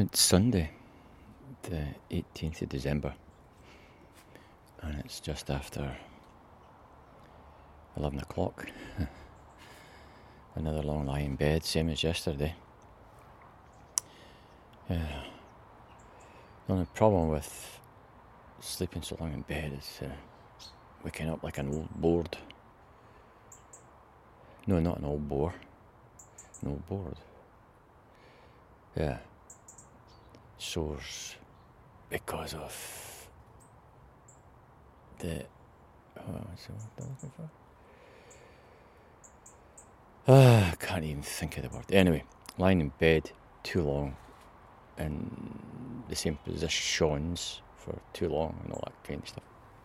It's Sunday, the 18th of December, and it's just after 11 o'clock. Another long lie in bed, same as yesterday. The only problem with sleeping so long in bed is waking up like an old board. No, not an old bore. An old board. Yeah. Sores because of the... what's the word I'm looking for? I can't even think of the word. Anyway, lying in bed too long in the same positions for too long and all that kind of stuff.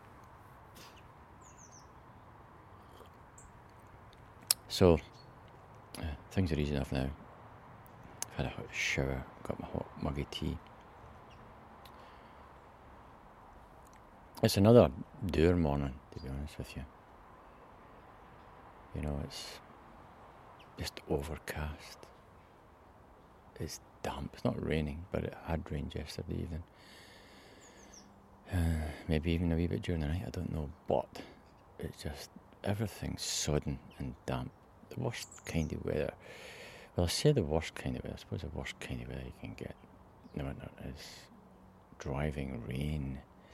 So, things are easy enough now. I've had a hot shower, got my hot mug of tea. It's another dour morning, to be honest with you. You know, it's just overcast. It's damp. It's not raining, but it had rained yesterday evening. Maybe even a wee bit during the night, I don't know. But it's just, everything's sodden and damp. The worst kind of weather. Well, I say the worst kind of weather. I suppose the worst kind of weather you can get in the winter is driving rain.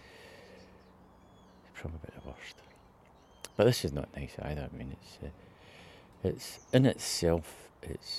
It's probably the worst. But this is not nice either. I mean, it's in itself. It's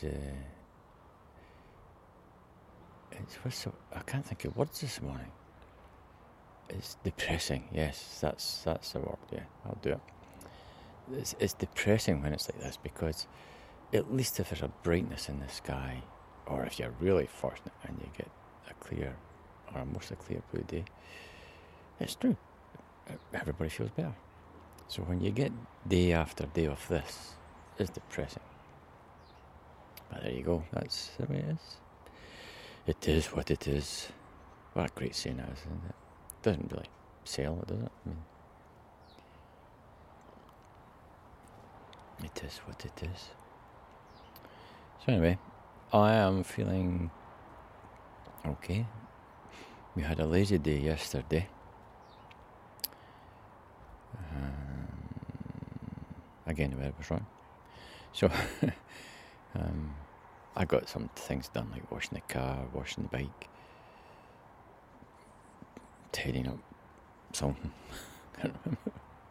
what's the, I can't think of words this morning. It's depressing. Yes, that's the word. Yeah, I'll do it. It's depressing when it's like this, because at least if there's a brightness in the sky, or if you're really fortunate and you get a clear or a mostly clear blue day, it's true. Everybody feels better. So when you get day after day of this, it's depressing. But there you go. That's the way it is. It is what it is. What a great saying that is, isn't it? Doesn't really sell it, does it? I mean, it is what it is. So anyway, I am feeling okay. We had a lazy day yesterday. Again, the weather was wrong. So I got some things done, like washing the car, washing the bike, tidying up something. Can't remember.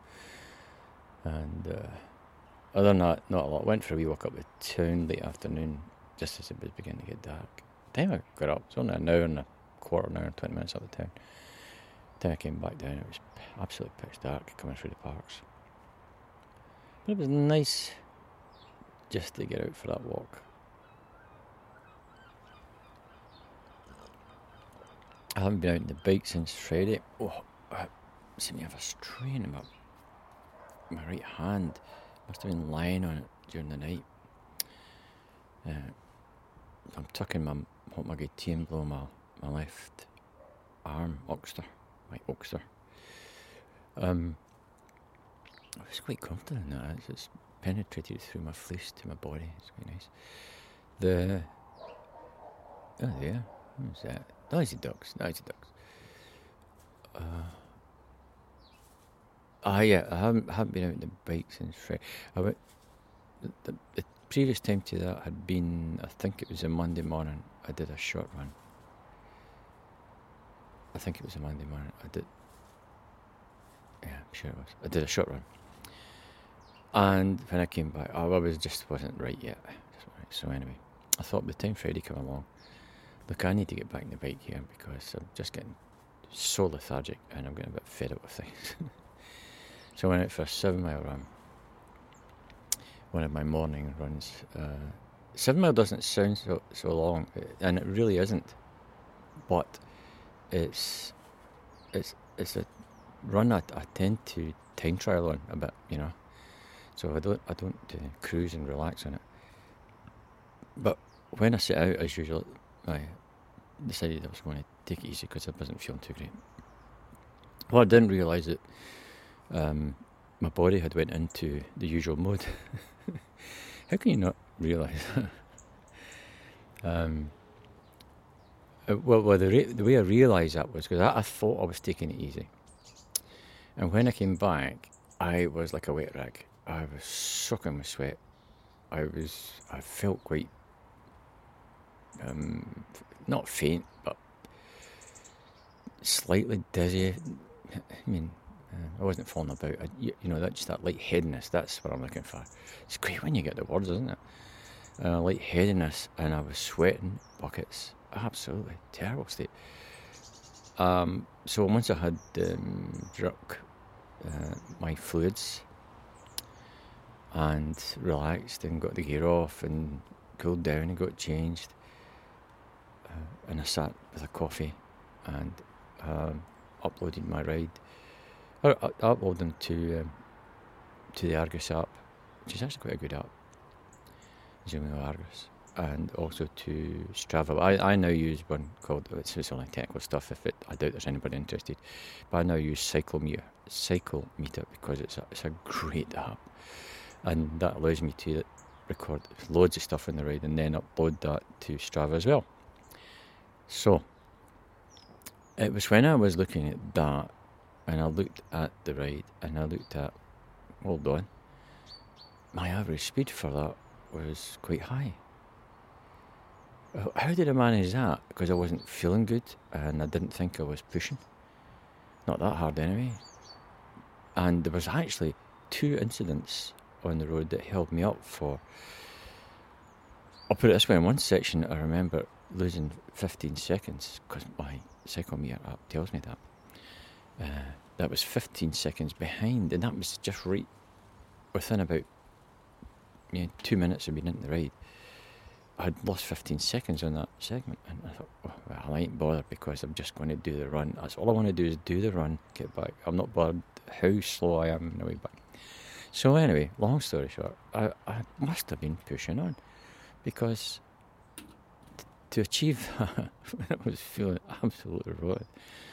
And other than that, not a lot. Went for a wee walk up the town late afternoon, just as it was beginning to get dark. The time I got up, it was only an hour and 20 minutes up the town. The time I came back down, it was absolutely pitch dark coming through the parks. But it was nice just to get out for that walk. I haven't been out on the bike since Friday. Oh, I seem to have a strain in my right hand. Must have been lying on it during the night. I'm tucking my hot mug of tea below my left arm, my oxter. I was quite confident in that. It's penetrated through my fleece to my body. It's quite nice. Oh yeah, who's that? Noisy dogs. Yeah, I haven't been out on the bike since Friday. The previous time to that had been, I think it was a Monday morning. I did a short run. I think it was a Monday morning. Yeah, I'm sure it was. I did a short run. And when I came back, I wasn't right yet. So anyway, I thought by the time Friday came along, look, I need to get back on the bike here, because I'm just getting so lethargic and I'm getting a bit fed up with things. So I went out for a 7-mile run. One of my morning runs. 7 mile doesn't sound so long, and it really isn't. But it's a run I tend to time trial on a bit, you know. So I don't cruise and relax on it. But when I set out, as usual, I decided I was going to take it easy because I wasn't feeling too great. Well, I didn't realise that my body had went into the usual mode. How can you not realise that? Well, the way I realised that was because I thought I was taking it easy. And when I came back, I was like a wet rag. I was soaking with sweat. I felt quite, not faint, but slightly dizzy. I mean, I wasn't falling about. That's just that lightheadedness. That's what I'm looking for. It's great when you get the words, isn't it? Lightheadedness, and I was sweating buckets. Absolutely terrible state. So once I had drunk my fluids and relaxed and got the gear off and cooled down and got changed, and I sat with a coffee and uploaded my ride. I uploaded them to the Argus app, which is actually quite a good app, Zooming Argus, and also to Strava. I now use one called, it's only technical stuff, I doubt there's anybody interested, but I now use Cyclemeter because it's a great app, and that allows me to record loads of stuff on the ride and then upload that to Strava as well. So it was when I was looking at that and I looked at the ride and I looked at, hold on, my average speed for that was quite high. How did I manage that? Because I wasn't feeling good and I didn't think I was pushing. Not that hard anyway. And there was actually 2 incidents on the road that held me up for, I'll put it this way, in one section I remember losing 15 seconds because my Cyclemeter app tells me that. That was 15 seconds behind, and that was just right within about 2 minutes of being in the ride. I had lost 15 seconds on that segment, and I thought, well, I ain't bothered because I'm just going to do the run. That's all I want to do is do the run, get back. I'm not bothered how slow I am on the way back. So anyway, long story short, I must have been pushing on because to achieve that, I was feeling absolutely rotten.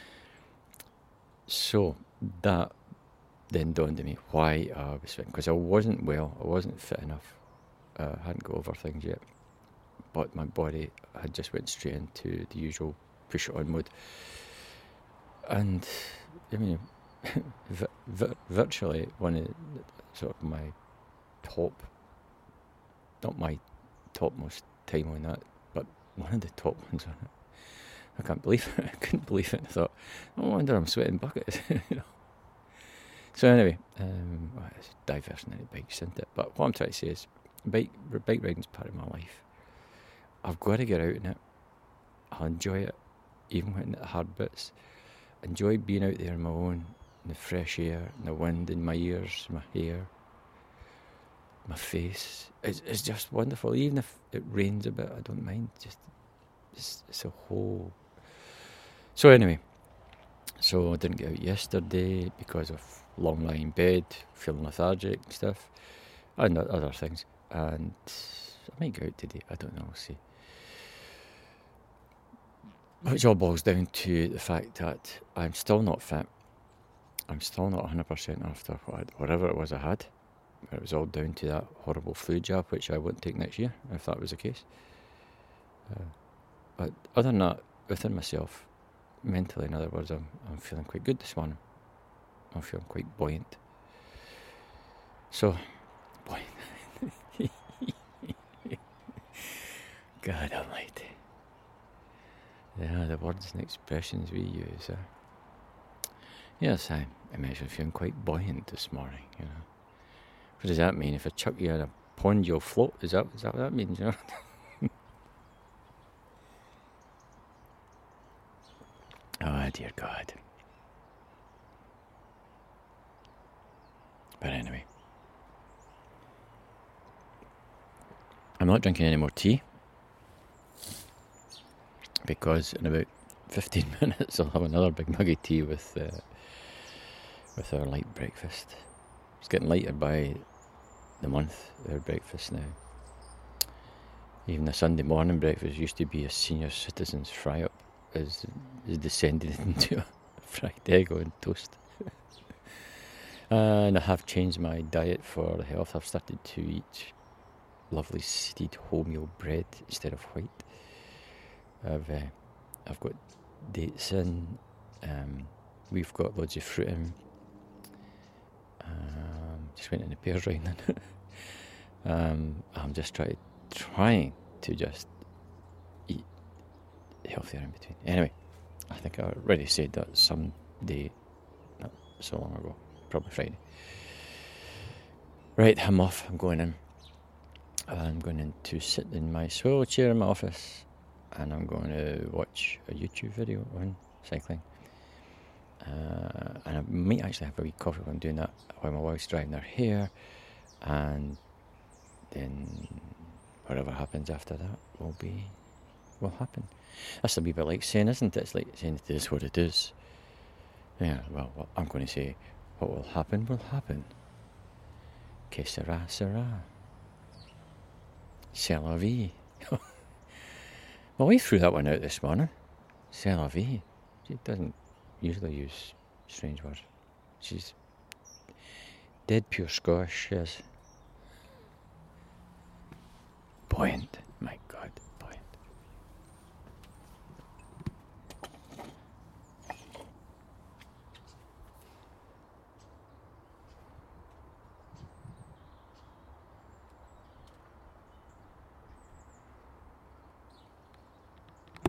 So that then dawned on me why I was fit, because I wasn't well, I wasn't fit enough, I hadn't got over things yet, but my body had just went straight into the usual push it on mode. And I mean, virtually one of sort of my top, not my topmost time on that, but one of the top ones on it. I can't believe it. I couldn't believe it. I thought, no wonder I'm sweating buckets. So anyway, it's diversion into bikes, isn't it? But what I'm trying to say is, bike riding is part of my life. I've got to get out in it. I'll enjoy it, even when the hard bits. Enjoy being out there on my own, in the fresh air, in the wind in my ears, my hair, my face. It's just wonderful. Even if it rains a bit, I don't mind. It's a whole. So anyway, I didn't get out yesterday because of long lying in bed, feeling lethargic and stuff, and other things. And I might go out today. I don't know. We'll see. Which all boils down to the fact that I'm still not fit. I'm still not 100% after whatever it was I had. It was all down to that horrible flu jab, which I wouldn't take next year if that was the case. But other than that, within myself, mentally, in other words, I'm feeling quite good this morning. I'm feeling quite buoyant. So, buoyant. God almighty. Yeah, the words and expressions we use. Yes, I'm actually feeling quite buoyant this morning, What does that mean? If I chuck you in a pond, you'll float? Is that what that means, Oh, dear God. But anyway. I'm not drinking any more tea, because in about 15 minutes I'll have another big mug of tea with our light breakfast. It's getting lighter by the month, our breakfast now. Even the Sunday morning breakfast used to be a senior citizens fry-up, is descended into a fried egg on toast. And I have changed my diet for the health. I've started to eat lovely seeded wholemeal bread instead of white. I've I've got dates in. We've got loads of fruit in. Just went in the pears right now. I'm just trying to just eat healthier in between. Anyway, I think I already said that someday, not so long ago, probably Friday. Right, I'm off. I'm going in. I'm going in to sit in my swivel chair in my office, and I'm going to watch a YouTube video on cycling. And I might actually have a wee coffee while I'm doing that, while my wife's drying her hair, and then whatever happens after that will happen. That's a wee bit like saying, isn't it? It's like saying it is what it is. Yeah, well, I'm going to say, what will happen will happen. Que sera, sera. C'est la vie. My wife threw that one out this morning. C'est la vie. She doesn't usually use strange words. She's dead pure Scottish, she is. Buoyant.